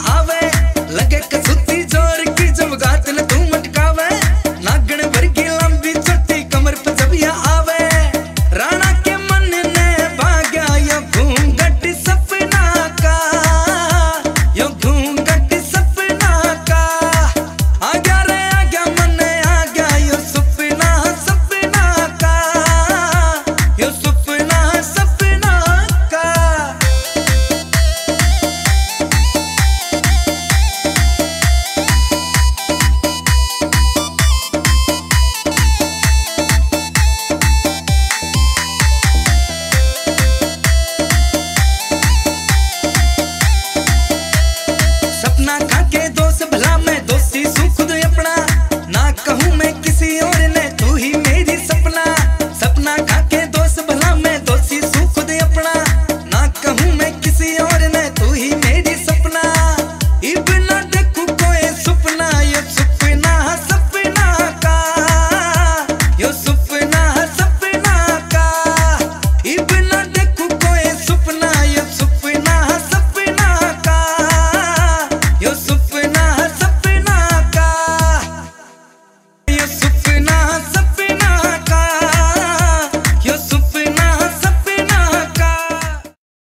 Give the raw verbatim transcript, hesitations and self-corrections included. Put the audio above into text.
आवे, लगे कसुती जोर की जब गातल तू मटकावे, नागण वर्गी लंबी छोटी कमर पे जब या आवे, राणा के मन ने भाग्या यो घूंघट सपना का, यो घूंघट सपना का, आ गया रे आ गया मन आ गया यो सपना सपना का, यो सपना सपना का। सपना खाके दोस्त भला मैं दोषी सू खुद अपना, ना कहूँ मैं किसी और ने तू ही मेरी सपना, सपना खाके दोस्त भला मैं दोषी सू खुद अपना, ना कहूँ मैं किसी और ने तू ही मेरी सपना, इब ना देखूं कोई सपना यो सपना सपना का, यो सपना सपना का, इब ना देखूं कोई सपना यो सपना सपना का, यो सपना